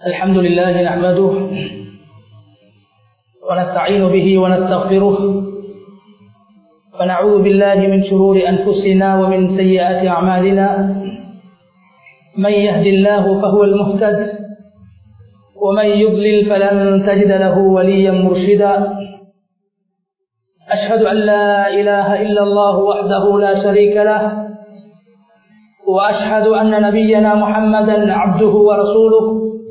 الحمد لله نحمده ونستعين به ونستغفره ونعوذ بالله من شرور أنفسنا ومن سيئات أعمالنا. من يهد الله فهو المهتد ومن يضلل فلن تجد له وليا مرشدا. أشهد أن لا إله إلا الله وحده لا شريك له، وأشهد أن نبينا محمدا عبده ورسوله،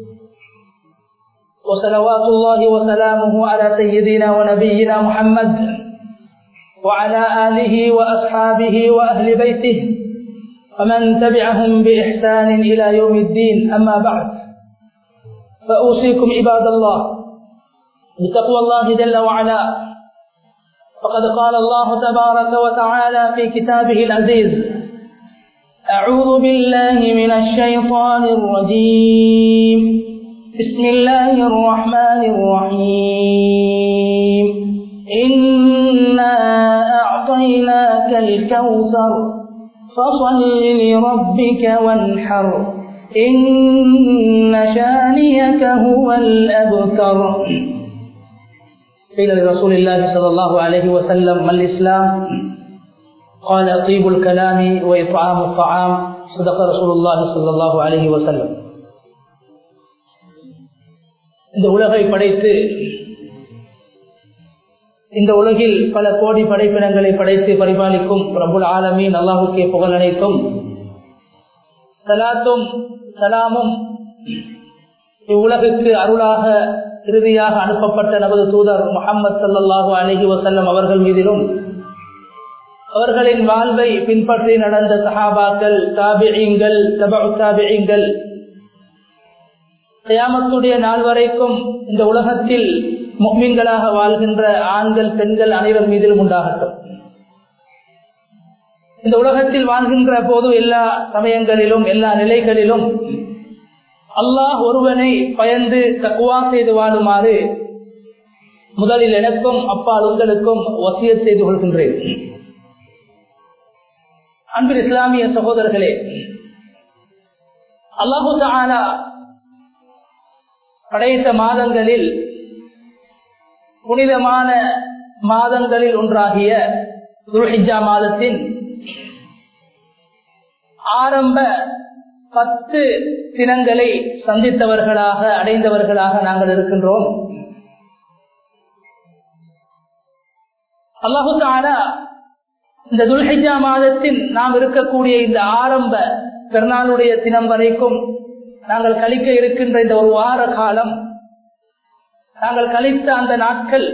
وصلوات الله وسلامه على سيدنا ونبينا محمد وعلى آله وأصحابه وأهل بيته ومن تبعهم بإحسان إلى يوم الدين. أما بعد، فأوصيكم عباد الله بتقوى الله جل وعلا. فقد قال الله تبارك وتعالى في كتابه العزيز: أعوذ بالله من الشيطان الرجيم، بسم الله الرحمن الرحيم. إنا أعطيناك الكوثر فصل لربك وانحر إن شانئك هو الأبتر. قيل لرسول الله صلى الله عليه وسلم: ما الإسلام؟ قال: طيب الكلام وإطعام الطعام. صدق رسول الله صلى الله عليه وسلم. இந்த உலகை படைத்து இந்த உலகில் பல கோடி படைப்பினங்களை படைத்து பரிபாலிக்கும் ரப்புல் ஆலமீன் அல்லாஹ்வுக்கே புகழ் அனைத்தும். ஸலாத்தும் ஸலாமும் இவ்வுலகுக்கு அருளாக இறுதியாக அனுப்பப்பட்ட நமது தூதர் முஹம்மது ஸல்லல்லாஹு அலைஹி வஸல்லம் அவர்கள் மீதிலும், அவர்களின் வாழ்வை பின்பற்றி நடந்த சஹாபாக்கள், தாபிஈன்கள், தபஉ தாபிஈன்கள், கியாமத்துடைய நாள் வரைக்கும் இந்த உலகத்தில் முஃமின்களாக வாழ்கின்ற ஆண்கள், பெண்கள் அனைவர் மீதிலும் உண்டாகட்டும். இந்த உலகத்தில் வாழ்கின்ற போது எல்லா சமயங்களிலும் எல்லா நிலைகளிலும் அல்லாஹ் ஒருவனை பயந்து தக்வா செய்து வாழுமாறு முதலில் எனக்கும் அப்பால் உங்களுக்கும் வசியத் செய்து கொள்கின்றேன். அன்பில் இஸ்லாமிய சகோதரர்களே, அல்லாஹு தஆலா படைத்த மாதங்களில் புனிதமான மாதங்களில் ஒன்றாகிய துல்ஹிஜ்ஜா மாதத்தின் ஆரம்ப 10 தினங்களை சந்தித்தவர்களாக அடைந்தவர்களாக நாங்கள் இருக்கின்றோம். அல்லாஹு தஆலா இந்த துல்ஹிஜ்ஜா மாதத்தின் நாம் இருக்கக்கூடிய இந்த ஆரம்ப பெருநாளுடைய தினம் வரைக்கும் நாங்கள் கழிக்க இருக்கின்ற இந்த ஒரு வார காலம், நாங்கள் கழித்த அந்த நாட்கள்,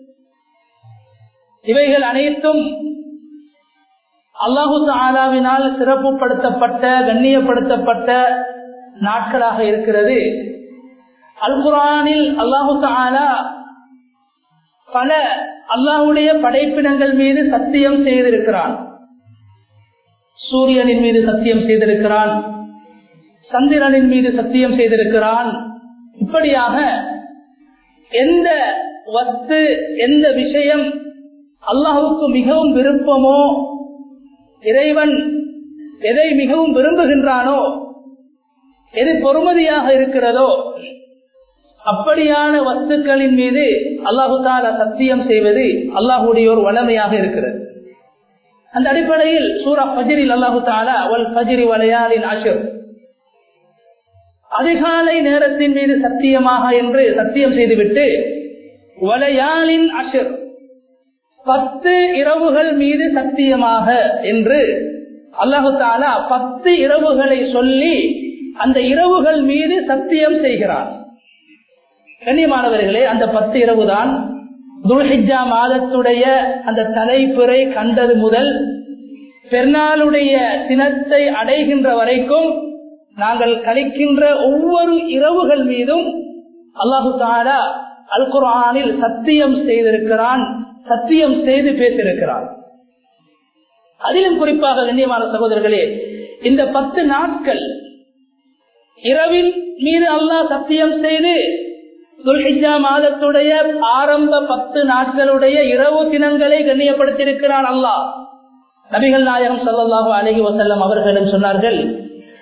இவைகள் அனைத்தும் அல்லாஹு தஆலாவினால் சிறப்புப்படுத்தப்பட்ட கண்ணியப்படுத்தப்பட்ட நாட்களாக இருக்கிறது. அல் குர்ஆனில் அல்லாஹு தஆலா பல அல்லாஹ்வுடைய படைப்பினங்கள் மீது சத்தியம் செய்திருக்கிறான். சூரியனின் மீது சத்தியம் செய்திருக்கிறான், சந்திரனின் மீது சத்தியம் செய்திருக்கிறான். இப்படியாக எந்த வஸ்து, எந்த விஷயம் அல்லாஹ்வுக்கு மிகவும் விருப்பமோ, இறைவன் எதை மிகவும் விரும்புகின்றானோ, எது பொறுமதியாக இருக்கிறதோ, அப்படியான வஸ்துக்களின் மீது அல்லாஹு தஆலா சத்தியம் செய்வது அல்லாஹ்வுடைய ஒரு வல்லமையாக இருக்கிறது. அந்த அடிப்படையில் சூரா ஃபஜ்ரில் அல்லாஹு தஆலா வல் ஃபஜ்ரி வலயாலின் அஷ்ர், அதிகாலை நேரத்தின் மீது சத்தியமாக என்று சத்தியம் செய்துவிட்டு வலயாலின் அஷ்ர், 10 இரவுகள் மீது சத்தியமாக என்று அல்லாஹு தஆலா 10 இரவுகளை சொல்லி அந்த இரவுகள் மீது சத்தியம் செய்கிறார். கண்ணியமானவர்களே, அந்த 10 இரவு தான் துல்ஹிஜ்ஜா மாதத்துடைய அந்த தலைப்பிறை கண்டது முதல் பெருநாளுடைய தினத்தை அடைகின்ற வரைக்கும் நாங்கள் கழிக்கின்ற ஒவ்வொரு இரவுகள் மீதும் அல்லாஹு தஆலா அல் குர்ஆனில் சத்தியம் செய்திருக்கிறான், சத்தியம் செய்து பேசியிருக்கிறான். அதிலும் குறிப்பாக கண்ணியமான சகோதரர்களே, இந்த 10 நாட்கள் இரவில் மீது அல்லாஹ் சத்தியம் செய்து துல்ஹிஜ்ஜா மாதத்துடைய ஆரம்ப 10 நாட்களுடைய இரவு தினங்களை கண்ணியப்படுத்தியிருக்கிறான் அல்லாஹ். நபிகள் நாயகம் ஸல்லல்லாஹு அலைஹி வஸல்லம் அவர்களும் சொன்னார்கள்: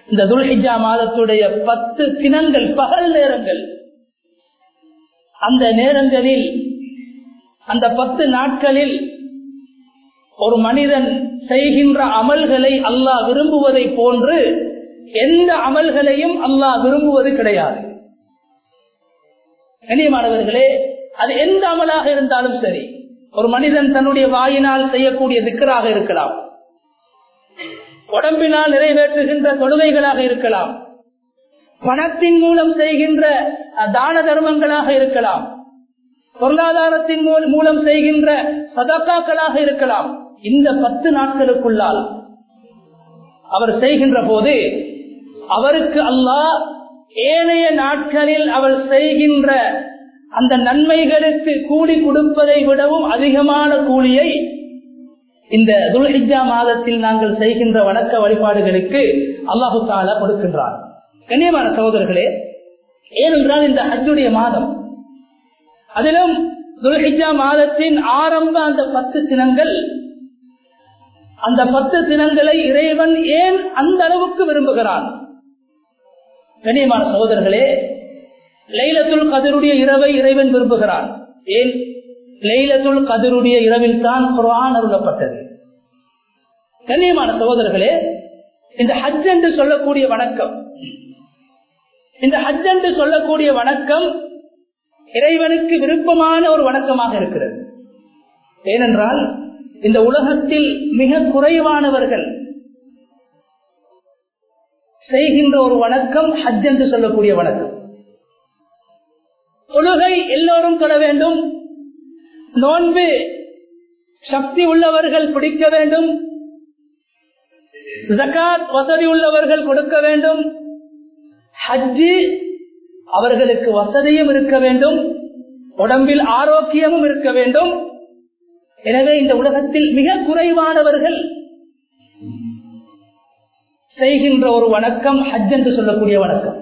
இந்த துல்ஹிஜ்ஜா மாதத்துடைய 10 தினங்கள் பகல் நேரங்கள், அந்த நேரங்களில் அந்த 10 நாட்களில் ஒரு மனிதன் செய்கின்ற அமல்களை அல்லாஹ் விரும்புவதை போன்று எந்த அமல்களையும் அல்லாஹ் விரும்புவது கிடையாது. கண்ணியமானவர்களே, அது எந்த அமலாக இருந்தாலும் சரி, ஒரு மனிதன் தன்னுடைய வாயினால் செய்யக்கூடிய திக்ராக இருக்கலாம், உடம்பினால் நிறைவேற்றுகின்ற தொழுகைகளாக இருக்கலாம், பணத்தின் மூலம் செய்கின்ற தான தர்மங்களாக இருக்கலாம், பொருளாதாரத்தின் மூலம் செய்கின்ற சதகாக்களாக இருக்கலாம். இந்த 10 நாட்களுக்குள்ளால் அவர் செய்கின்ற போது அவருக்கு அல்லாஹ் ஏனைய நாட்களில் அவர் செய்கின்ற அந்த நன்மைகளுக்கு கூலி கொடுப்பதை விடவும் அதிகமான கூலியை இந்த துல்ஹிஜ்ஜா மாதத்தில் நாங்கள் செய்கின்ற வணக்க வழிபாடுகளுக்கு அல்லாஹு தஆலா கொடுக்கின்றார். கண்ணியமான சகோதரர்களே, ஏனென்றால் இந்த ஹஜ்ஜுடைய மாதம், அதிலும் துல்ஹிஜ்ஜா மாதத்தின் ஆரம்ப அந்த 10 தினங்கள், அந்த 10 தினங்களை இறைவன் ஏன் அந்த அளவுக்கு விரும்புகிறான்? கண்ணியமான சகோதரர்களே, லைலத்துல் கத்ருடைய இரவை இறைவன் விரும்புகிறான். ஏன்? லைலத்துல் கத்ருடைய இரவில் தான் குர்ஆன் அருளப்பட்டது. கண்ணியமான சகோதரர்களே, இந்த ஹஜ் என்று சொல்லக்கூடிய வணக்கம், இந்த ஹஜ் என்று சொல்லக்கூடிய வணக்கம் இறைவனுக்கு விருப்பமான ஒரு வணக்கமாக இருக்கிறது. ஏனென்றால் இந்த உலகத்தில் மிக குறைவானவர்கள் செய்கின்ற ஒரு வணக்கம் ஹஜ் என்று சொல்லக்கூடிய வணக்கம். தொழுகை எல்லோரும் தொழ வேண்டும், நோன்பு சக்தி உள்ளவர்கள் பிடிக்க வேண்டும், ஜகாத் வசதி உள்ளவர்கள் கொடுக்க வேண்டும், ஹஜ்ஜி அவர்களுக்கு வசதியும் இருக்க வேண்டும், உடம்பில் ஆரோக்கியமும் இருக்க வேண்டும். எனவே இந்த உலகத்தில் மிக குறைவானவர்கள் செய்கின்ற ஒரு வணக்கம் ஹஜ் என்று சொல்லக்கூடிய வணக்கம்.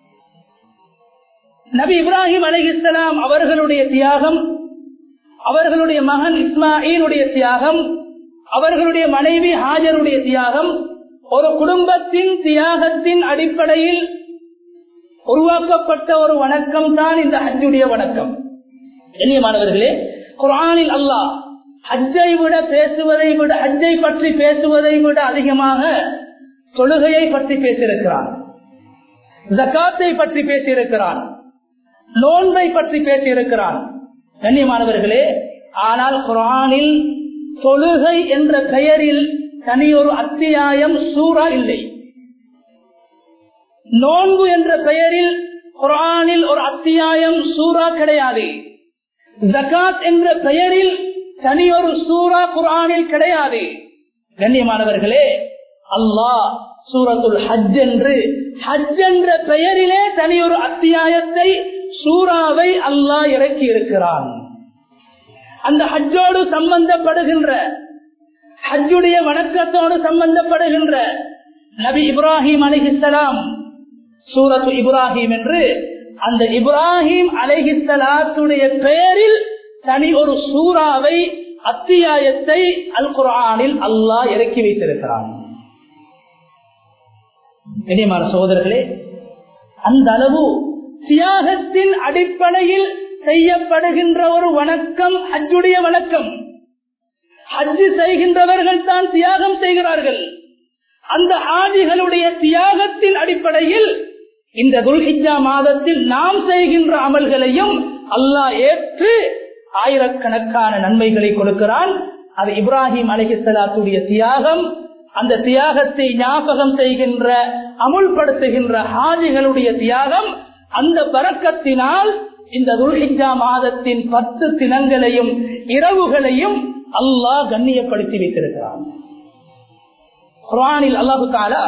நபி இப்ராஹிம் அலைஹிஸ்ஸலாம் அவர்களுடைய தியாகம், அவர்களுடைய மகன் இஸ்மாயிலுடைய தியாகம், அவர்களுடைய மனைவி ஹாஜருடைய தியாகம், ஒரு குடும்பத்தின் தியாகத்தின் அடிப்படையில் உருவாக்கப்பட்ட ஒரு வணக்கம் தான் இந்த ஹஜ்ஜுடைய வணக்கம். கண்ணியமானவர்களே, குர்ஆனில் அல்லாஹ் ஹஜ்ஜை விட பேசுவதை விட, ஹஜ்ஜை பற்றி பேசுவதை விட அதிகமாக தொழுகையை பற்றி பேசியிருக்கிறான், ஜகாத்தை பற்றி பேசியிருக்கிறான், நோன்பை பற்றி பேசியிருக்கிறான். கண்ணியமானவர்களே, ஆனால் குர்ஆனில் தொழுகை என்ற பெயரில் தனியொரு அத்தியாயம் சூரா இல்லை. நோன்பு என்ற பெயரில் குர்ஆனில் ஒரு அத்தியாயம் சூரா கிடையாது. ஜகாத் என்ற பெயரில் தனியொரு சூரா குர்ஆனில் கிடையாது. கண்ணியமானவர்களே, அல்லாஹ் சூரத்துல் ஹஜ் என்று ஹஜ் என்ற பெயரிலே தனியொரு அத்தியாயத்தை சூராவை அல்லாஹ் இறக்கி இருக்கிறான். அந்த ஹஜ்ஜோடு சம்பந்தப்படுகின்ற, ஹஜ்ஜுடைய வணக்கத்தோடு சம்பந்தப்படுகின்ற நபி இப்ராஹிம் அலைஹிஸ்ஸலாம், சூரத்து இப்ராஹிம் என்று அந்த இப்ராஹிம் அலைஹிஸ்ஸலாத்துடைய பெயரில் தனி ஒரு சூராவை, அத்தியாயத்தை அல் குர்ஆனில் அல்லாஹ் இறக்கி வைத்திருக்கிறான். கண்ணியமான சகோதரர்களே, அந்த அளவு தியாகத்தின் அடிப்படையில் செய்யப்படுகின்ற ஒரு வணக்கம் ஹஜ்ஜுடைய வணக்கம். ஹஜ் செய்கின்றவர்கள் தான் தியாகம் செய்கிறார்கள். அந்த ஹாஜிகளுடைய தியாகத்தின் அடிப்படையில் இந்த துல்ஹிஜ்ஜா மாதத்தில் நாம் செய்கின்ற அமல்களையும் அல்லாஹ் ஏற்று ஆயிரக்கணக்கான நன்மைகளை கொடுக்கிறான். அது இப்ராஹிம் அலைஹிஸ்ஸலாத்துடைய தியாகம். அந்த தியாகத்தை ஞாபகம் செய்கின்ற, அமுல்படுத்துகின்ற ஹாஜிகளுடைய தியாகம், அந்த பரக்கத்தினால் இந்த துல்ஹிஜ்ஜா மாதத்தின் 10 தினங்களையும் இரவுகளையும் அல்லாஹ் கண்ணியப்படுத்தி வைத்திருக்கிறான். குர்ஆனில் அல்லாஹ் தஆலா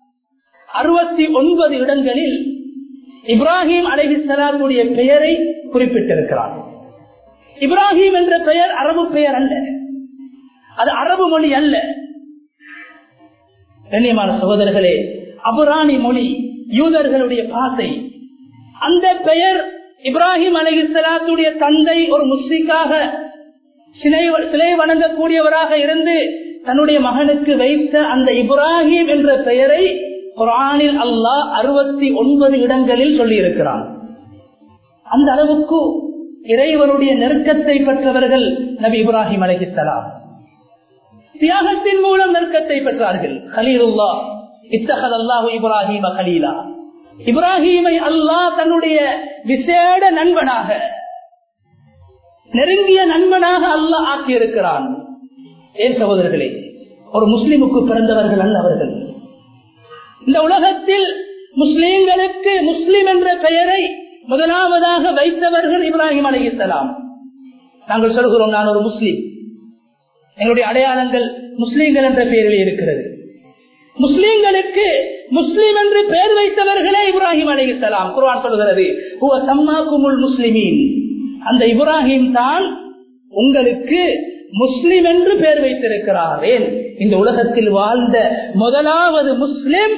69 இடங்களில் இப்ராஹிம் அலைஹிஸ்ஸலாத்துடைய பெயரை குறிப்பிட்டிருக்கிறார். இப்ராஹிம் என்ற பெயர் அரபு பெயர் அல்ல, அது அரபு மொழி அல்ல. கண்ணியமான சகோதரர்களே, அபுராணி மொழி, யூதர்களுடைய பாசை. அந்த பெயர் இப்ராஹிம் அலைஹிஸ்ஸலாத்துடைய தந்தை ஒரு முஸ்லிக்காக, சிலை வணங்கக்கூடியவராக இருந்து தன்னுடைய மகனுக்கு வைத்த அந்த இப்ராஹிம் என்ற பெயரை குர்ஆனில் அல்லாஹ் 69 இடங்களில் சொல்லி இருக்கிறான். அந்த அளவுக்கு இறைவனுடைய நெருக்கத்தை பெற்றவர்கள் நபி இப்ராஹிம் அலைஹிஸ்ஸலாம். தியாகத்தின் மூலம் நெருக்கத்தை பெற்றார்கள். கலீலுல்லாஹ் இத்தஹதல்லாஹு இப்ராஹீம கலீலா. இப்ராஹீமை அல்லாஹ் தன்னுடைய விசேட நண்பனாக, நெருங்கிய நண்பனாக அல்லாஹ் ஆக்கியிருக்கிறான். ஏன் சகோதரர்களே, ஒரு முஸ்லிமுக்கு பிறந்தவர்கள் அல்ல அவர்கள். இந்த உலகத்தில் முஸ்லிம்களுக்கு முஸ்லிம் என்ற பெயரை முதலாவதாக வைத்தவர்கள் இப்ராஹிம் அலைஹிஸ்ஸலாம். நாங்கள் சொல்கிறோம், நான் ஒரு முஸ்லிம், எங்களுடைய அடையாளங்கள் முஸ்லிம்கள் என்ற பெயரில் இருக்கிறது. முஸ்லிம்களுக்கு முஸ்லிம் என்று பெயர் வைத்தவர்களே இப்ராஹிம் அலைஹிஸ்ஸலாம். குர்ஆன் சொல்கிறது, ஹுவ சம்மாக்குமுல் முஸ்லிமீன். அந்த இப்ராஹிம் தான் உங்களுக்கு முஸ்லிம் என்று பெயர் வைத்திருக்கிறார். ஏன்? இந்த உலகத்தில் வாழ்ந்த முதலாவது முஸ்லிம்,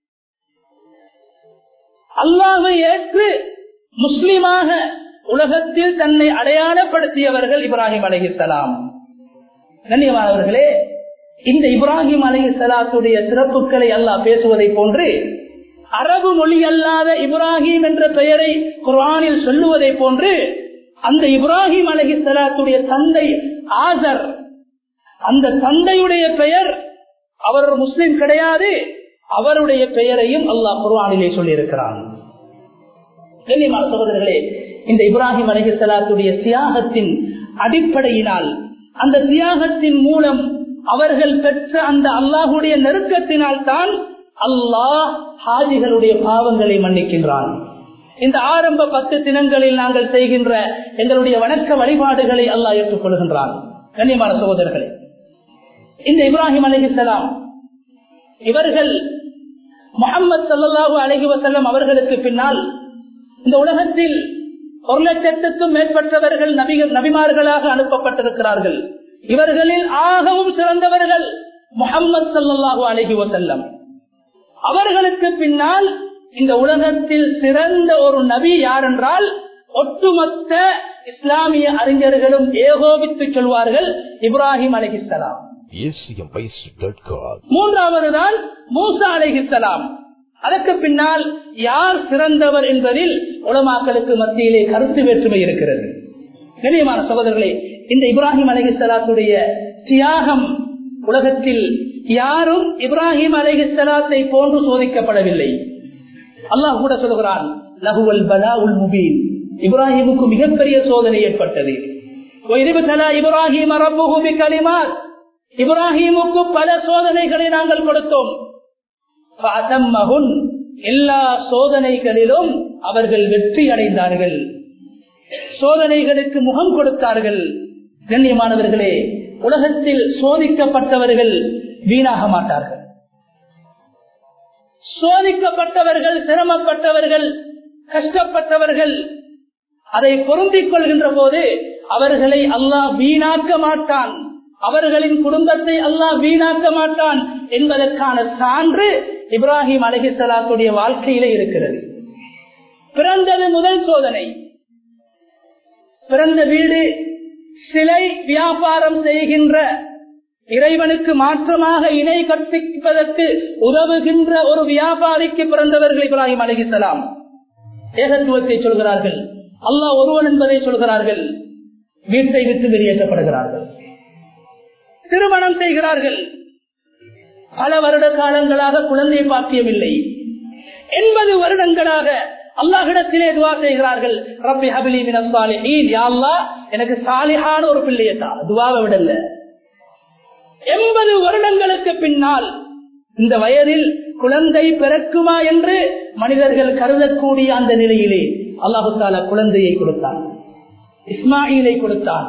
அல்லாஹ்வை ஏற்று முஸ்லிமாக உலகத்தில் தன்னை அடையாளப்படுத்தியவர்கள் இப்ராஹிம் அலைஹிஸ்ஸலாம். கண்ணியமானவர்களே, இந்த இப்ராஹிம் அலைஹிஸ்ஸலாத்துடைய சிறப்புகளை அல்லாஹ் பேசுவதை போன்று அரபு மொழி அல்லாத இப்ராஹிம் என்ற பெயரை குர்ஆனில் சொல்லுவதை போன்று அந்த இப்ராஹிம் அலைஹிஸ்ஸலாத்துடைய தந்தை ஆசர், அந்த தந்தையுடைய பெயர், அவர் முஸ்லிம் கிடையாது, அவருடைய பெயரையும் அல்லாஹ் குர்ஆனிலே சொல்லி இருக்கிறான். கண்ணியமான சகோதரர்களே, இந்த இப்ராஹிம் அலைஹிஸ்ஸலாத்துடைய தியாகத்தின் அடிப்படையினால், அந்த தியாகத்தின் மூலம் அவர்கள் பெற்ற அந்த அல்லாஹுடைய நெருக்கத்தினால் தான் அல்லாஹ் ஹாஜிகளுடைய பாவங்களை மன்னிக்கின்றான். இந்த ஆரம்ப 10 தினங்களில் நாங்கள் செய்கின்ற எங்களுடைய வணக்க வழிபாடுகளை அல்லாஹ் ஏற்றுக்கொள்கின்றான். கண்ணியமான சகோதரர்களே, இந்த இப்ராஹிம் அலைஹிஸ்ஸலாம் இவர்கள் முஹம்மது ஸல்லல்லாஹு அலைஹி வஸல்லம் அவர்களுக்கு பின்னால் இந்த உலகத்தில் 1,00,000க்கும் மேற்பட்டவர்கள் நபிமார்களாக அனுப்பப்பட்டிருக்கிறார்கள். இவர்களில் ஆகவும் சிறந்தவர்கள் முஹம்மது ஸல்லல்லாஹு அலைஹி வஸல்லம். அவர்களுக்கு பின்னால் இந்த உலகத்தில் சிறந்த ஒரு நபி யார் என்றால் ஒட்டுமொத்த இஸ்லாமிய அறிஞர்களும் ஏகோபித்து சொல்வார்கள், இப்ராஹிம் அலைஹிஸ்ஸலாம். மூன்றாவது தான் மூசா அலைஹிஸ்ஸலாம். அதற்கு பின்னால் யார் சிறந்தவர் என்பதில் உலமாக்களுக்கு மத்தியிலே கருத்து வேற்றுமை இருக்கிறது. கண்ணியமான சகோதரர்களே, இந்த இப்ராஹிம் அலைஹிஸ்ஸலாத்துடைய தியாகம், உலகத்தில் யாரும் இப்ராஹிம் அலைஹிஸ்ஸலாத்தை போன்று சோதிக்கப்படவில்லை. அல்லாஹ் கூட சொல்கிறான், லஹுவல் பலாஉல் முபீன். இப்ராஹிமுக்கு மிகப்பெரிய சோதனை ஏற்பட்டது. இப்ராஹிம் ரப்புஹு பிகலிமாத். இப்ராஹிமுக்கு பல சோதனைகளை நாங்கள் கொடுத்தோம். எல்லா சோதனைகளிலும் அவர்கள் வெற்றி அடைந்தார்கள், சோதனைகளுக்கு முகம் கொடுத்தார்கள். கண்ணியமானவர்களே, உலகத்தில் சோதிக்கப்பட்டவர்கள் வீணாக மாட்டார்கள். சோதிக்கப்பட்டவர்கள், சிரமப்பட்டவர்கள், கஷ்டப்பட்டவர்கள் அதை பொருந்திக் கொள்கின்ற போது அவர்களை அல்லாஹ் வீணாக்க மாட்டான், அவர்களின் குடும்பத்தை அல்லாஹ் வீணாக்க மாட்டான் என்பதற்கான சான்று இப்ராஹிம் அலைஹிஸ்ஸலாத்துடைய வாழ்க்கையிலே இருக்கிறது. பிறந்தது முதல் சோதனை. பிறந்த வீடு சிலை வியாபாரம் செய்கின்ற, இறைவனுக்கு மாற்றமாக இணை கற்பிப்பதற்கு உதவுகின்ற ஒரு வியாபாரிக்கு பிறந்தவர்கள் இப்ராஹிம் அலைஹிஸ்ஸலாம். ஏகத்துவத்தை சொல்கிறார்கள், அல்லாஹ் ஒருவன் என்பதை சொல்கிறார்கள், வீட்டை விட்டு வெளியேற்றப்படுகிறார்கள், திருமணம் செய்கிறார்கள், பல வருட காலங்களாக குழந்தை பாக்கியமில்லை, 80 வருடங்களாக அல்லாஹ்விடத்திலே துஆ செய்கிறார்கள், ரப்பி ஹப்லி மினஸ் சாலிஹீன், யா அல்லாஹ் எனக்கு சாலிஹான ஒரு பிள்ளையை தா. துஆவை விடல. 80 வருடங்களுக்கு பின்னால் இந்த வயதில் குழந்தை பிறக்குமா என்று மனிதர்கள் கருதக்கூடிய அந்த நிலையிலே அல்லாஹு தஆலா குழந்தையை கொடுத்தான், இஸ்மாயிலை கொடுத்தான்.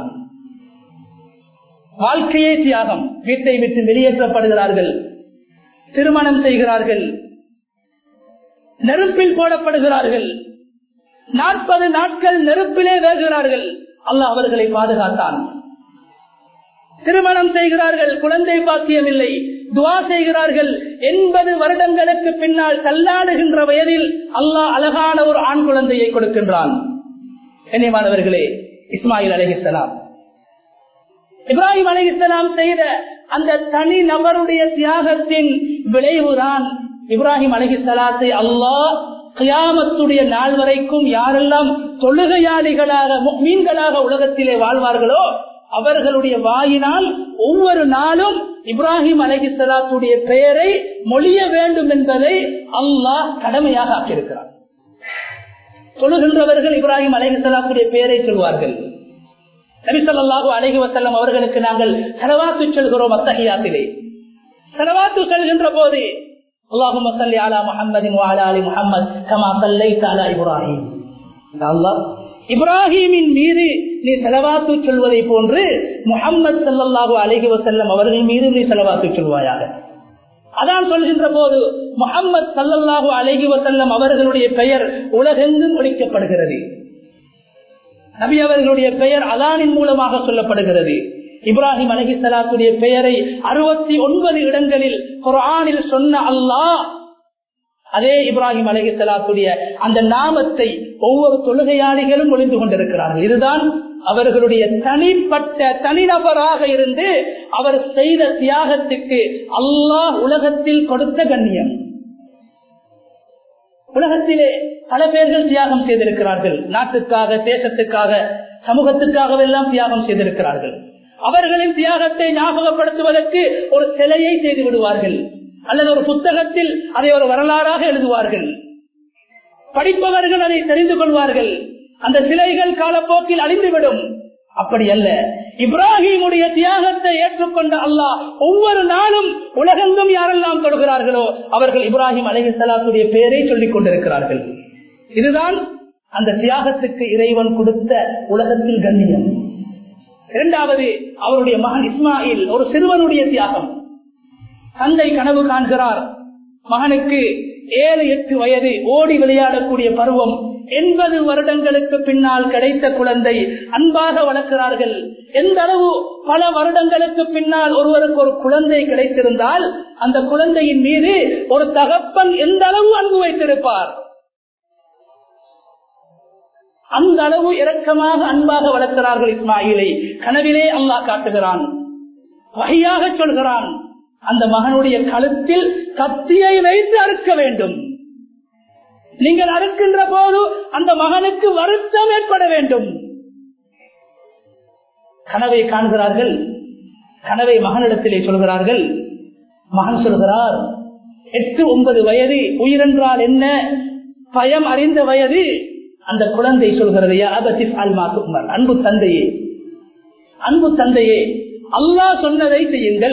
வாழ்க்கையே தியாகம். வீட்டை விட்டு வெளியேற்றப்படுகிறார்கள், திருமணம் செய்கிறார்கள், நெருப்பில் போடப்படுகிறார்கள், 40 நாட்கள் நெருப்பிலே வேகிறார்கள். அல்லாஹ் அவர்களை பாதுகாத்தான். திருமணம் செய்கிறார்கள், குழந்தை பாக்கியமில்லை, துஆ செய்கிறார்கள். 80 வருடங்களுக்கு பின்னால் தள்ளாடுகின்ற வயதில் அல்லாஹ் அழகான ஒரு ஆண் குழந்தையை கொடுக்கின்றான். கண்ணியமானவர்களே, இஸ்மாயில் அலைஹிஸ்ஸலாம், இப்ராஹிம் அலைஹிஸ்ஸலாம் செய்த அந்த தனி நபருடைய தியாகத்தின் விளைவுதான் இப்ராஹிம் அலைஹிஸ்ஸலாத்தை அல்லாஹ் கியாமத்துடைய நாள் வரைக்கும் யாரெல்லாம் தொழுகையாளிகளாக முஃமின்களாக உலகத்திலே வாழ்வார்களோ அவர்களுடைய வாயினால் ஒவ்வொரு நாளும் இப்ராஹிம் அலைஹிஸ்ஸலாத்துடைய பெயரை மொழிய வேண்டும் என்பதை அல்லாஹ் கடமையாக ஆக்கியிருக்கிறார். தொழுகின்றவர்கள் இப்ராஹிம் அலைஹிஸ்ஸலாத்துடைய பெயரை சொல்வார்கள். நபி ஸல்லல்லாஹு அலைஹி வஸல்லம் அவர்களுக்கு நாங்கள் ஸலவாத்து சொல்கிறோம். அத்தஹியாத்திலே ஸலவாத்து சொல்கின்ற போது அல்லாஹும்ம ஸல்லி அலா முஹம்மதின் வ அலா ஆலி முஹம்மத் கமா ஸல்லைத அலா இப்ராஹிம். அல்லாஹ் இப்ராஹிமின் மீது நீ ஸலவாத்து சொல்வதை போன்று முஹம்மது ஸல்லல்லாஹு அலைஹி வஸல்லம் அவர்கள் மீது நீ ஸலவாத்து சொல்வாயாக. அதான் சொல்கின்ற போது முஹம்மது ஸல்லல்லாஹு அலைஹி வஸல்லம் அவர்களுடைய பெயர் உலகெங்கும் ஒலிக்கப்படுகிறது. நபி அவர்களுடைய பெயர் அதானின் மூலமாக சொல்லப்படுகிறது. இப்ராஹிம் அலைஹிஸ்ஸலாத்துடைய பெயரை 69 இடங்களில் குர்ஆனில் சொன்ன அல்லாஹ் அதே இப்ராஹிம் அலைஹிஸ்ஸலாத்துடைய அந்த நாமத்தை ஒவ்வொரு தொழுகையாளிகளும் ஒளிந்து கொண்டிருக்கிறார்கள். இதுதான் அவர்களுடைய தனிப்பட்ட தனிநபராக இருந்து அவர் செய்த தியாகத்துக்கு அல்லாஹ் உலகத்தில் கொடுத்த கண்ணியம். உலகத்திலே பல பேர்கள் தியாகம் செய்திருக்கிறார்கள். நாட்டுக்காக, தேசத்துக்காக, சமூகத்துக்காகவெல்லாம் தியாகம் செய்திருக்கிறார்கள். அவர்களின் தியாகத்தை ஞாபகப்படுத்துவதற்கு ஒரு சிலையை செய்து விடுவார்கள், அல்லது ஒரு புத்தகத்தில் அதை ஒரு வரலாறாக எழுதுவார்கள். படிப்பவர்கள் அதை தெரிந்து கொள்வார்கள். அந்த சிலைகள் காலப்போக்கில் அழிந்துவிடும். அப்படி அல்ல, இப்ராஹிமுடைய தியாகத்தை ஏற்றுக்கொண்ட அல்லாஹ் ஒவ்வொரு நாளும் உலகெங்கும் யாரெல்லாம் தொழுகிறார்களோ அவர்கள் இப்ராஹிம் அலைஹிஸ்ஸலாத்துடைய பெயரை சொல்லிக் கொண்டிருக்கிறார்கள். இதுதான் அந்த தியாகத்துக்கு இறைவன் கொடுத்த உலகத்தில் கண்ணியம். இரண்டாவது, அவருடைய மகன் இஸ்மாயில், ஒரு சிறுவனுடைய தியாகம். தந்தை கனவு காண்கிறார், மகனுக்கு 7-8 வயது, ஓடி விளையாடக்கூடிய பருவம். 80 வருடங்களுக்கு பின்னால் கிடைத்த குழந்தை, அன்பாக வளர்க்கிறார்கள். எந்த அளவு பல வருடங்களுக்கு பின்னால் ஒருவருக்கு ஒரு குழந்தை கிடைத்திருந்தால் அந்த குழந்தையின் மீது ஒரு தகப்பன் எந்த அளவு அன்பு வைத்திருப்பார், அந்த அளவு இரக்கமாக அன்பாக வளர்க்கிறார்கள் இஸ்மாயிலை. கனவிலே அல்லாஹ் காட்டுகிறான், வஹியாக சொல்கிறான், அந்த மகனுடைய கழுத்தில் கத்தியை வைத்து அறுக்க வேண்டும். நீங்கள் அறுக்கின்ற போது அந்த மகனுக்கு வருத்தம் ஏற்பட வேண்டும். கனவை காண்கிறார்கள், கனவை மகனிடத்திலே சொல்கிறார்கள். மகன் சொல்கிறார், 8-9 வயது, உயிரென்றால் என்ன பயம் அறிந்த வயது. அந்த குழந்தை சொல்கிறது, அன்பு தந்தையே, அன்பு தந்தையே, அல்லாஹ் சொன்னதை செய்யுங்கள்.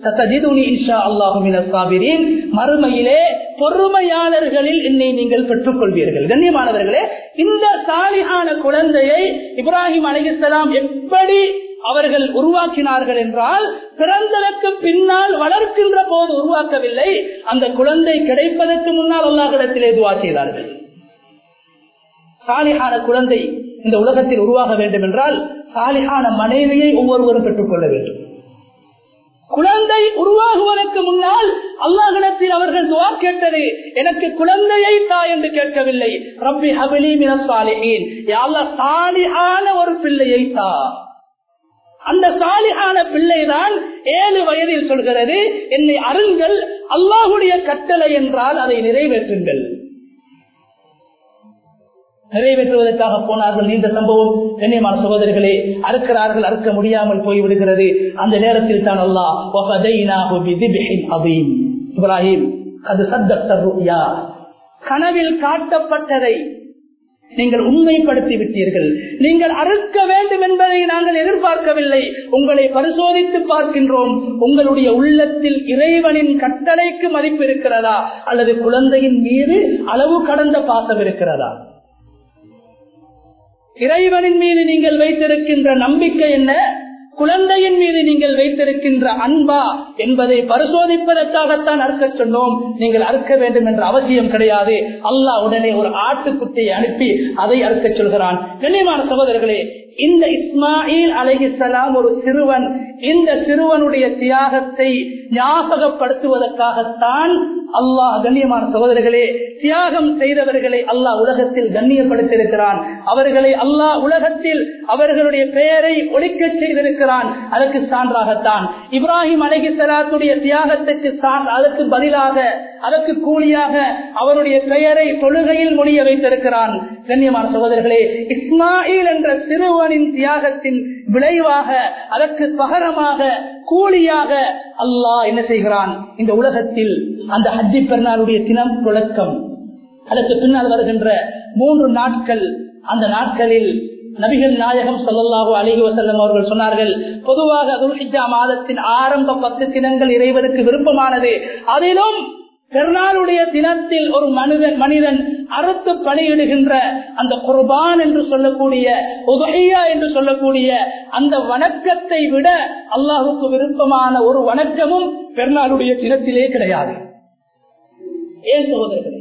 மறுமையிலே பொறுமையாளர்களில் என்னை நீங்கள் பெற்றுக் கொள்வீர்கள். கண்ணியமானவர்களே, இந்த சாலிஹான குழந்தையை இப்ராஹிம் அலைஹிஸ்ஸலாம் எப்படி அவர்கள் உருவாக்கினார்கள் என்றால், பிறந்ததற்கு பின்னால் வளர்க்கின்ற போது உருவாக்கவில்லை. அந்த குழந்தை கிடைப்பதற்கு முன்னால் அல்லாஹ்விடத்திலே துஆ செய்தார்கள். சாலிஹான குழந்தை இந்த உலகத்தில் உருவாக வேண்டும் என்றால் சாலிஹான மனைவியை ஒவ்வொருவரும் பெற்றுக் கொள்ள வேண்டும். குழந்தை உருவாகுவதற்கு முன்னால் அல்லாஹ்விடத்தில் அவர்கள் துஆ கேட்டது, எனக்கு குழந்தையை தா என்று கேட்கவில்லை. ரப்பி ஹப்லி மினஸ் சாலிஹீன், யா அல்லாஹ் சாலிஹான ஒரு பிள்ளையை தா. அந்த சாலிஹான பிள்ளைதான் 7 வயதில் சொல்கிறது, என்னை அருங்கள், அல்லாஹ்வுடைய கட்டளை என்றால் அதை நிறைவேற்றுங்கள். நிறைவேற்றுவதற்காக போனார்கள். நீண்ட சம்பவம். கண்ணியமான சகோதரர்களே, அறுக்கிறார்கள், அறுக்க முடியாமல் போய்விடுகிறது. அந்த நேரத்தில் தான் அல்லாஹ் இப்ராஹிம் கனவில் காட்டப்பட்டதை நீங்கள் உண்மைப்படுத்தி விட்டீர்கள். நீங்கள் அறுக்க வேண்டும் என்பதை நாங்கள் எதிர்பார்க்கவில்லை, உங்களை பரிசோதித்து பார்க்கின்றோம். உங்களுடைய உள்ளத்தில் இறைவனின் கட்டளைக்கு மதிப்பு இருக்கிறதா, அல்லது குழந்தையின் மீது அளவு கடந்த பாசம் இருக்கிறதா? இறைவனின் மீது நீங்கள் வைத்திருக்கின்ற நம்பிக்கை என்ன, குழந்தையின் மீது நீங்கள் வைத்திருக்கின்ற அன்பா என்பதை பரிசோதிப்பதற்காகத்தான் அறுக்க சொன்னோம். நீங்கள் அறுக்க வேண்டும் என்ற அவசியம் கிடையாது. அல்லாஹ் உடனே ஒரு ஆட்டுக்குட்டியை அனுப்பி அதை அறுக்க சொல்கிறான். கண்ணியமான சகோதரர்களே, இந்த இஸ்மாயில் அலைஹிஸ்ஸலாம் ஒரு சிறுவன் இந்த சிறுவனுடைய தியாகத்தை ஞாபகப்படுத்துவதற்காகத்தான் அல்லாஹ், கண்ணியமான சகோதரர்களே, தியாகம் செய்தவர்களை அல்லாஹ் உலகத்தில் கண்ணியப்படுத்தியிருக்கிறான். அவர்களை அல்லாஹ் உலகத்தில் அவர்களுடைய பெயரை ஒலிக்க செய்திருக்கிறான். அதற்கு சான்றாகத்தான் இப்ராஹிம் அலைஹிஸ்ஸலாத்துடைய தியாகத்துக்கு அதற்கு பதிலாக, அதற்கு கூலியாக அவருடைய பெயரை தொழுகையில் மொழிய வைத்திருக்கிறான். கண்ணியமான சகோதரர்களே, இஸ்மாயில் என்ற சிறுவனின் தியாகத்தின் விளைவாக, அதற்கு பகரமாக, கூலியாக அல்லாஹ் என்ன செய்கிறான்? இந்த உலகத்தில் அந்த ஹஜ்ஜி பெருநாளுடைய தினம் தொடக்கம், அதற்கு பின்னால் வருகின்ற 3 நாட்கள், அந்த நாட்களில் நபிகள் நாயகம் ஸல்லல்லாஹு அலைஹி வஸல்லம் அவர்கள் சொன்னார்கள், பொதுவாக துல்ஹிஜ்ஜா மாதத்தின் ஆரம்ப 10 தினங்கள் இறைவனுக்கு விருப்பமானது. அதிலும் பெருநாளுடைய தினத்தில் ஒரு மனிதன் அறுத்து பலியிடுகின்ற அந்த குர்பான் என்று சொல்லக்கூடிய, உதுஹியா என்று சொல்லக்கூடிய அந்த வணக்கத்தை விட அல்லாஹுக்கு விருப்பமான ஒரு வணக்கமும் பெருநாளுடைய தினத்திலே கிடையாது. ஏன் சகோதரர்களே?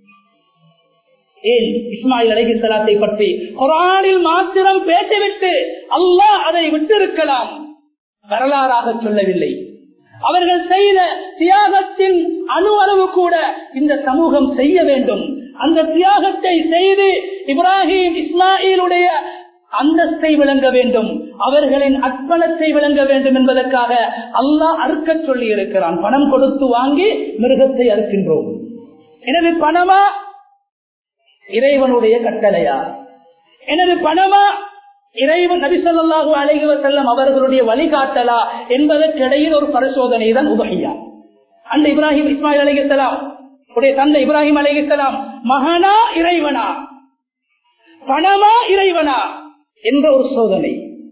ஏன் இஸ்மாயில் அலைஹிஸ்ஸலாத்தை பற்றி குர்ஆனில் மாத்திரம் பேசிவிட்டு அல்லாஹ் அதை விட்டிருக்கலாம், வரலாறாக சொல்லவில்லை. அவர்கள் செய்த தியாகத்தின் அணு அளவு கூட இந்த சமூகம் செய்ய வேண்டும். அந்த தியாகத்தை செய்து இப்ராஹிம் இஸ்மாயிலுடைய அந்தஸ்தை விளங்க வேண்டும், அவர்களின் அர்ப்பணத்தை விளங்க வேண்டும் என்பதற்காக அல்லாஹ் அறுக்க சொல்லி இருக்கிறான். பணம் கொடுத்து வாங்கி மிருகத்தை அறுக்கின்றோம். எனவே பணமா இறைவனுடைய கட்டளையா? எனவே பணமா இறைவன் நபி ஸல்லல்லாஹு அலைஹி வஸல்லம் அவர்களுடைய வழிகாட்டலா என்பதற்கிடையில் ஒரு பரிசோதனை தான் உதுஹியா. அந்த இப்ராஹிம் இஸ்மாயில் அலைஹிஸ்ஸலாம் உடைய தந்தை இப்ராஹிம் அலைஹிஸ்ஸலாம் மகனா இறைவனா, பணமா இறைவனா என்ற ஒரு சோதனை,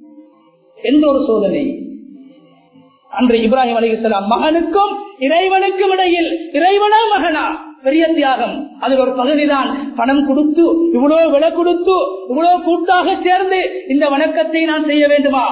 அன்று இப்ராஹிம் அலைஹிஸ்ஸலாம் மகனுக்கும் இறைவனுக்கும் இடையில் இறைவனா மகனா, பெரிய தியாகம். அதில் ஒரு பகுதிதான் பணம் கொடுத்து, இவ்வளவு விலை கொடுத்து, இவ்வளவு கூட்டாக சேர்ந்து இந்த வணக்கத்தை நான் செய்ய வேண்டுமா?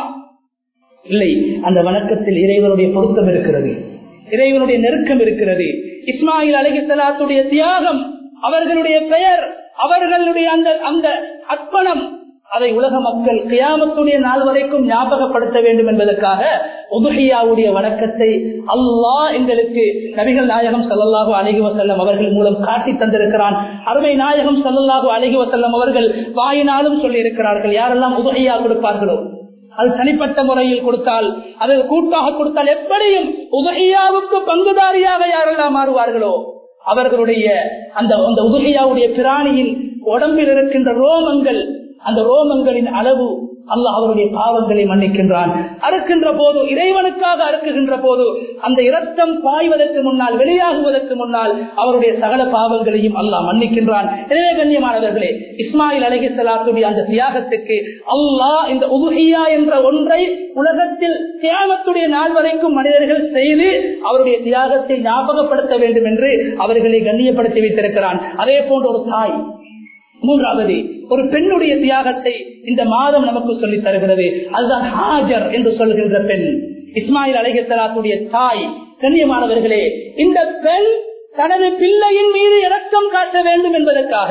இல்லை, அந்த வணக்கத்தில் இறைவனுடைய பொருத்தம் இருக்கிறது, இறைவனுடைய நெருக்கம் இருக்கிறது. இஸ்மாயில் அலைஹிஸ்ஸலாத்துடைய தியாகம், அவர்களுடைய பெயர், அவர்களுடைய அந்த அர்ப்பணம், அதை உலக மக்கள் கியாமத்துடைய நாள் வரைக்கும் ஞாபகப்படுத்த வேண்டும் என்பதற்காக உதுஹியாவுடைய வணக்கத்தை அல்லாஹ் எங்களுக்கு நபிகள் நாயகம் ஸல்லல்லாஹு அலைஹி வஸல்லம் அவர்கள் மூலம் காட்டி தந்திருக்கிறான். அருமை நாயகம் ஸல்லல்லாஹு அலைஹி வஸல்லம் அவர்கள் வாயினாலும் சொல்லி இருக்கிறார்கள், யாரெல்லாம் உதுஹியா கொடுப்பார்களோ, அது தனிப்பட்ட முறையில் கொடுத்தால், அது கூட்டாக கொடுத்தால், எப்படியும் உதுஹியாவுக்கு பங்குதாரியாக யாரெல்லாம் மாறுவார்களோ அவர்களுடைய அந்த உதுஹியாவுடைய பிராணியின் உடம்பில் இருக்கின்ற ரோமங்கள், அந்த ரோமங்களின் அளவு அல்லாஹ் அவருடைய பாவங்களை மன்னிக்கின்றான். அறுக்கின்ற போது, இறைவனுக்காக அறுக்குகின்ற போது, அந்த இரத்தம் பாய்வதற்கு முன்னால், வெளியாகுவதற்கு முன்னால் அவருடைய சகல பாவங்களையும் அல்லாஹ் மன்னிக்கின்றான். எனவே கண்ணியமானவர்களே, இஸ்மாயில் அலைஹிஸ்ஸலாத்துடைய அந்த தியாகத்துக்கு அல்லாஹ் இந்த உதுஹியா என்ற ஒன்றை உலகத்தில் தியாகத்துடைய நாள் வரைக்கும் மனிதர்கள் செய்து அவருடைய தியாகத்தை ஞாபகப்படுத்த வேண்டும் என்று அவர்களை கண்ணியப்படுத்தி வைத்திருக்கிறான். அதே போன்ற ஒரு தாய், மூன்றாவது ஒரு பெண்ணுடைய தியாகத்தை இந்த மாதம் நமக்கு சொல்லி தருகிறது. அதுதான் ஹாஜர் என்று சொல்கின்ற பெண், இஸ்மாயில் அலைஹிஸ்ஸலாத்துடைய தாய். கண்ணியமானவர்களே, இந்த பெண் தனது பிள்ளையின் மீது இரக்கம் காட்ட வேண்டும் என்பதற்காக,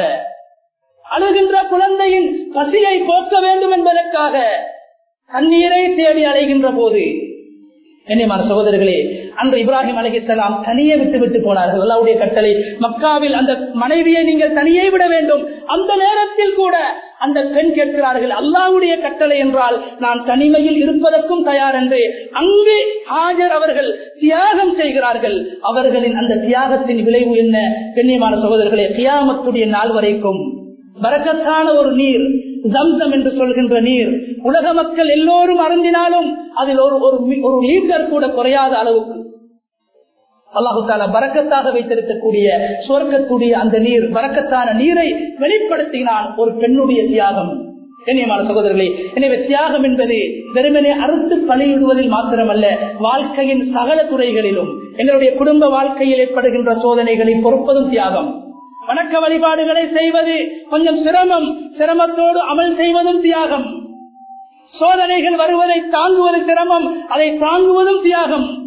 அழுகின்ற குழந்தையின் பசியை போக்க வேண்டும் என்பதற்காக தண்ணீரை தேடி அலைகின்ற போது, கண்ணியமான சகோதரர்களே, அன்று இப்ராஹிம் அலைஹிஸ்ஸலாம் தனியே விட்டு போனார்கள். அல்லாஹ்வுடைய கட்டளை, மக்காவில் அந்த மனைவியை நீங்கள் தனியே விட வேண்டும். அந்த நேரத்தில் கூட அந்த பெண் கேட்கிறார்கள், அல்லாஹ்வுடைய கட்டளை என்றால் நான் தனிமையில் இருப்பதற்கும் தயார் என்று. அங்கு ஹாஜர் அவர்கள் தியாகம் செய்கிறார்கள். அவர்களின் அந்த தியாகத்தின் விளைவு என்ன? கண்ணியமான சகோதரர்களே, கியாமத்துடைய நாள் வரைக்கும் பரக்கத்தான ஒரு நீர், ஜம்சம் என்று சொல்கின்ற நீர், உலக மக்கள் எல்லோரும் அருந்தினாலும் அதில் ஒரு லிட்டர் கூட குறையாத அளவுக்கு அல்லாஹு தஆலா பரக்கத்தாக வைத்திருக்கக்கூடிய சுவர்க்கத்துடைய அந்த நீர், பரக்கத்தான நீரை வெளிப்படுத்தினான். ஒரு பெண்ணுடைய தியாகம். கண்ணியமான சகோதரர்களே, எனவே தியாகம் என்பது வெறுமனே அறுத்து பலியிடுவதில் மாத்திரமல்ல, வாழ்க்கையின் சகல துறைகளிலும், எங்களுடைய குடும்ப வாழ்க்கையில் ஏற்படுகின்ற சோதனைகளை பொறுப்பதும் தியாகம். வணக்க வழிபாடுகளை செய்வது கொஞ்சம் சிரமத்தோடு அமல் செய்வதும் தியாகம். சோதனைகள் வருவதை தாங்குவது சிரமம், அதை தாங்குவதும் தியாகம்.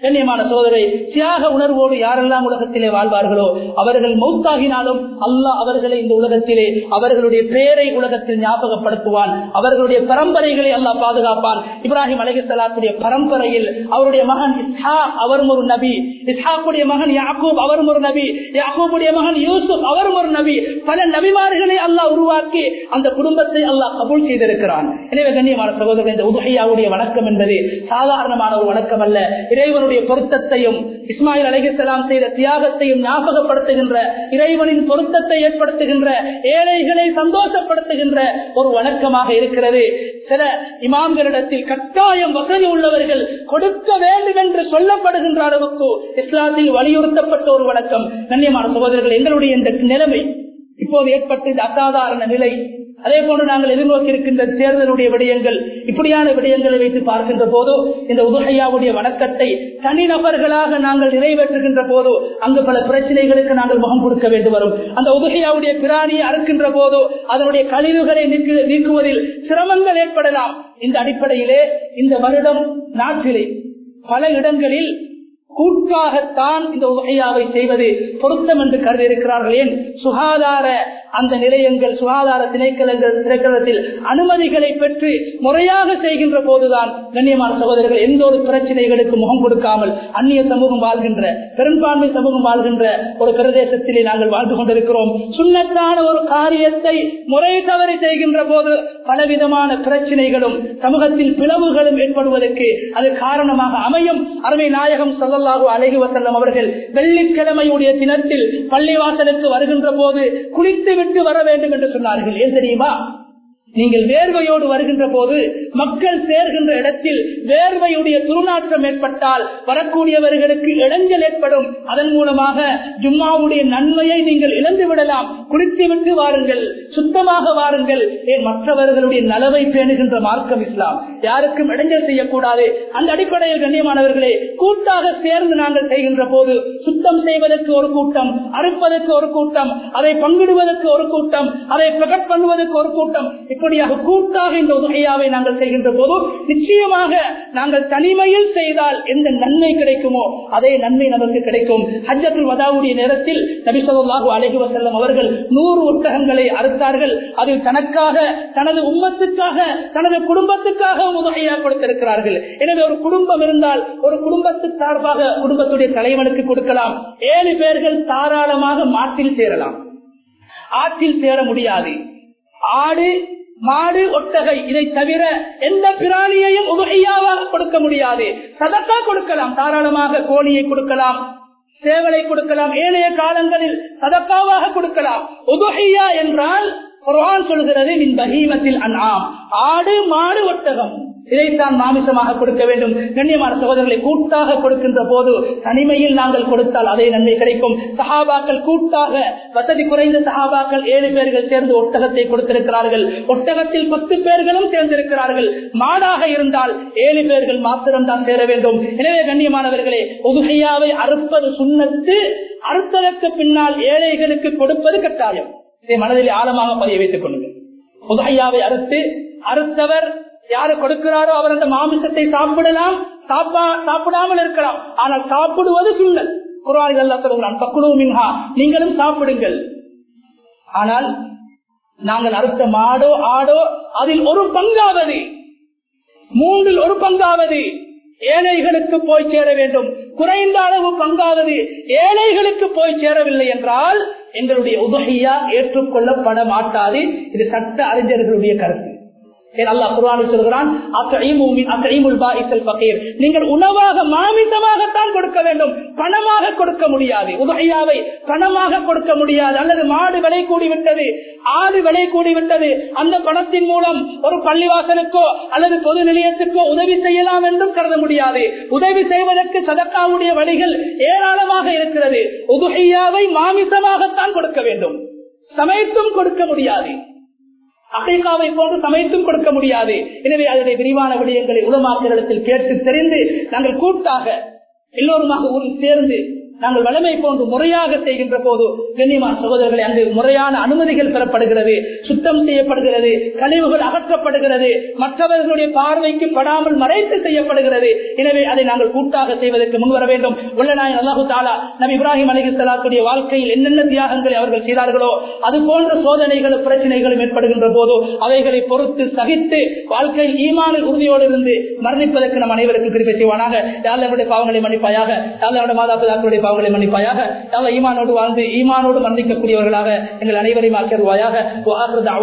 கண்ணியமான சோதரை, தியாக உணர்வோடு யாரெல்லாம் உலகத்திலே வாழ்வார்களோ அவர்கள் மௌத்தாகினாலும் அல்லாஹ் அவர்களை இந்த உலகத்திலே அவர்களுடைய பெயரை உலகத்தில் ஞாபகப்படுத்துவான். அவர்களுடைய பரம்பரைகளை அல்லாஹ் பாதுகாப்பான். இப்ராஹிம் அலைஹிஸ்ஸலாத்துடைய பரம்பரையில் அவருடைய மகன் இஸ்ஹாக் அவரும் ஒரு நபி, இஸ்ஹாக்குடைய மகன் யாக்கூப் அவரும் ஒரு நபி, யாக்கூபுடைய மகன் யூசுப் அவரும் ஒரு நபி. பல நபிமார்களை அல்லாஹ் உருவாக்கி அந்த குடும்பத்தை அல்லாஹ் கபூல் செய்திருக்கிறான். எனவே கண்ணியமான சகோதரர்கள், இந்த உதுஹியாவுடைய வணக்கம் என்பது சாதாரணமான ஒரு வணக்கம் அல்ல. இறைவனுடைய பொருத்தத்தையும் இஸ்மாயில் அலைஹிஸ்ஸலாம் செய்த தியாகத்தையும் ஞாபகப்படுத்துகின்ற, இறைவனின் பொருத்தத்தை ஏற்படுத்துகின்ற, ஏழைகளை சந்தோஷப்படுத்துகின்ற ஒரு வணக்கமாக இருக்கிறது. சில இமாம்களிடத்தில் கட்டாயம் வசதி உள்ளவர்கள் கொடுக்க வேண்டும் என்று சொல்லப்படுகின்ற அளவுக்கு இஸ்லாத்தில் வலியுறுத்தப்பட்ட ஒரு வணக்கம். கண்ணியமான சகோதரர்கள், எங்களுடைய இந்த நிலைமை இப்போது ஏற்பட்ட இந்த அசாதாரண நிலை, அதே போன்று நாங்கள் எதிர்நோக்கி இருக்கின்ற தேர்தலுடைய விடயங்கள், இப்படியான விடயங்களை வைத்து பார்க்கின்ற போது இந்த உதுஹியாவுடைய வணக்கத்தை தனிநபர்களாக நாங்கள் நிறைவேற்றுகின்ற போது அங்கு பல பிரச்சனைகளுக்கு நாங்கள் முகம் கொடுக்க வேண்டும் வரும். அந்த உதுஹியாவுடைய பிராணியை அறுக்கின்ற போது அதனுடைய கழிவுகளை நீக்குவதில் சிரமங்கள் ஏற்படலாம். இந்த அடிப்படையிலே இந்த வருடம் நாட்டிலே பல இடங்களில் கூட்டாகத்தான் இந்த உதுஹியாவை செய்வது பொருத்தம் என்று கருதி இருக்கிறார்கள். ஏன், சுகாதார அந்த நிலையங்கள், சுகாதார திணைக்களத்தில் அனுமதிகளை பெற்று முறையாக செய்கின்ற போதுதான் கண்ணியமான சகோதரர்கள் எந்த ஒரு பிரச்சனைகளுக்கு முகம் கொடுக்காமல் அந்நிய சமூகம் வாழ்கின்ற, பெரும்பான்மை சமூகம் வாழ்கின்ற ஒரு பிரதேசத்திலே நாங்கள் வாழ்ந்து கொண்டிருக்கிறோம். சுன்னத்தான ஒரு காரியத்தை முறை தவறி செய்கின்ற போது பலவிதமான பிரச்சனைகளும் சமூகத்தில் பிளவுகளும் ஏற்படுவதற்கு அது காரணமாக அமையும். அருமை நாயகம் ஸல்லல்லாஹு அலைஹி வஸல்லம் அவர்கள் வெள்ளிக்கிழமையுடைய தினத்தில் பள்ளிவாசலுக்கு வருகின்ற போது குளித்து விட்டு வர வேண்டும் என்று சொன்னார்கள். ஏன் தெரியுமா? நீங்கள் வேர்வையோடு வருகின்ற போது மக்கள் சேர்கின்ற இடத்தில் வேர்வையுடைய துர்நாற்றம் ஏற்பட்டால் வரக்கூடியவர்களுக்கு இடைஞ்சல் ஏற்படும். அதன் மூலமாக ஜும்மாவுடைய நன்மையை நீங்கள் இழந்து விடலாம். குளித்து விட்டு வாருங்கள், சுத்தமாக வாருங்கள். ஏன், மற்றவர்களுடைய நலவை பேணுகின்ற மார்க்கம் இஸ்லாம். யாருக்கும் இடைஞ்சல் செய்யக்கூடாது. அந்த அடிப்படையில் கண்ணியமானவர்களே, கூட்டாக சேர்ந்து நாங்கள் செய்கின்ற போது சுத்தம் செய்வதற்கு ஒரு கூட்டம், அறுப்பதற்கு ஒரு கூட்டம், அதை பங்கிடுவதற்கு ஒரு கூட்டம், அதை பிரகட் பண்ணுவதற்கு ஒரு கூட்டம், இப்படியாக கூட்டாக இந்த உதுஹியாவை நாங்கள் செய்கின்ற போது நிச்சயமாக நாங்கள் தனிமையில் செய்தால் எந்த நன்மை கிடைக்குமோ அதே நன்மை நமக்கு கிடைக்கும். ஹஜ்ஜத்துல் வதாவுடைய நேரத்தில் நபி ஸல்லல்லாஹு அலைஹி வஸல்லம் அவர்கள் 100 ஒட்டகங்களை அறுத்தார்கள். அதில் தனக்காக, தனது உம்மத்துக்காக, தனது குடும்பத்துக்காக உதுஹியா கொடுத்திருக்கிறார்கள். எனவே ஒரு குடும்பம் இருந்தால் ஒரு குடும்பத்துக்கு சார்பாக குடும்பத்துடைய தலைவனுக்கு கொடுக்கலாம். 7 பேர்கள் தாராளமாக மாட்டில் சேரலாம். ஆற்றில் சேர முடியாது. ஆடு, மாடு, ஒட்டகை இதை தவிர எந்த பிராணியையும் உதுஹியாவாக கொடுக்க முடியாது. சதக்கா கொடுக்கலாம், தாராளமாக கோழியை கொடுக்கலாம், சேவலை கொடுக்கலாம், ஏனைய காலங்களில் சதக்காவாக கொடுக்கலாம். உதுஹியா என்றால் குர்ஆன் சொல்கிறது மின் பஹீமத்தில் அன்ஆம், ஆடு, மாடு, ஒட்டகம் இதைத்தான் மாமிசமாக கொடுக்க வேண்டும். கண்ணியமான சகோதரர்களை, கூட்டாக கொடுக்கின்ற போது தனிமையில் நாங்கள் கொடுத்தால் அதே நன்மை கிடைக்கும். சஹாபாக்கள் கூட்டாக, வசதி குறைந்த சஹாபாக்கள் 7 பேர்கள் சேர்ந்து ஒட்டகத்தை கொடுத்திருக்கிறார்கள். ஒட்டகத்தில் 10 பேர்களும் சேர்ந்திருக்கிறார்கள். மாடாக இருந்தால் 7 பேர்கள் மாத்திரம்தான் சேர வேண்டும். எனவே கண்ணியமானவர்களே, உதுஹியாவை அறுப்பது சுன்னத்து, அறுத்ததற்கு பின்னால் ஏழைகளுக்கு கொடுப்பது கட்டாயம். இதை மனதில் ஆழமாக பதிய வைத்துக் கொள்ளுங்கள். உதுஹியாவை அறுத்தவர் யாரு கொடுக்கிறாரோ அவர் அந்த மாமிசத்தை சாப்பிடலாம், சாப்பிடாமல் இருக்கலாம். ஆனால் சாப்பிடுவது சுன்னத். குர்ஆனில் அல்லாஹ் சொல்கிறான், ஃபக்குலூ மின்ஹா, நீங்களும் சாப்பிடுங்கள். ஆனால் நாங்கள் அறுத்த மாடோ ஆடோ அதில் ஒரு பங்காவது, 3இல் ஒரு பங்காவது ஏழைகளுக்கு போய் சேர வேண்டும். குறைந்த அளவு பங்காவது ஏழைகளுக்கு போய் சேரவில்லை என்றால் எங்களுடைய உதுஹியா ஏற்றுக்கொள்ளப்பட மாட்டாது. இது சட்ட அறிஞர்களுடைய கருத்து. அல்லாஹ் குர்ஆனில் சொல்கிறான், நீங்கள் உணவாக மாமிசமாகத்தான் கொடுக்க வேண்டும், பணமாக கொடுக்க முடியாது. உதுஹியாவை பணமாக கொடுக்க முடியாது. அல்லது மாடு விலை கூடிவிட்டது, ஆடு விலை கூடிவிட்டது, அந்த பணத்தின் மூலம் ஒரு பள்ளிவாசலுக்கோ அல்லது பொது நிலையத்துக்கோ உதவி செய்யலாம் என்றும் கருத முடியாது. உதவி செய்வதற்கு சதக்காவுடைய வழிகள் ஏராளமாக இருக்கிறது. உதுஹியாவை மாமிசமாகத்தான் கொடுக்க வேண்டும், சமைத்தும் கொடுக்க முடியாது. அகீகாவை போன்று சமைத்தும் கொடுக்க முடியாது. எனவே அதனுடைய விரிவான விடயங்களை உலமாக்களிடத்தில் கேட்டு தெரிந்து நாங்கள் கூட்டாக எல்லோருமாக ஊரில் சேர்ந்து நாங்கள் வளமை போன்று முறையாக செய்கின்ற போது கண்ணியமான சகோதரர்களை அங்கு முறையான அனுமதிகள் பெறப்படுகிறது, சுத்தம் செய்யப்படுகிறது, கழிவுகள் அகற்றப்படுகிறது, மற்றவர்களுடைய பார்வைக்கு படாமல் மறைத்து செய்யப்படுகிறது. எனவே அதை நாங்கள் கூட்டாக செய்வதற்கு முன்வர வேண்டும். உள்ளநாயன் அல்லாஹு தஆலா நபி இப்ராஹிம் அலைஹிஸ்ஸலாத்துடைய வாழ்க்கையில் என்னென்ன தியாகங்களை அவர்கள் செய்தார்களோ அது போன்ற சோதனைகளும் பிரச்சனைகளும் ஏற்படுகின்ற போது அவைகளை பொறுத்து சகித்து வாழ்க்கையில் ஈமானில் உறுதியோடு இருந்து மரணிப்பதற்கு நம் அனைவருக்கும் கிருபை செய்வானாக. யாழ் நம்முடைய பாவங்களை மன்னிப்பாயாக, யாழ் நம்முடைய மாதாபிதாக்களுடைய பாவங்களை மன்னிப்பாயாக, யாழ் ஈமானோடு வாழ்ந்து ஈமானோடு மன்னிக்கக்கூடியவர்களாக எங்கள் அனைவரையும் ஆக்கிடுவாயாக.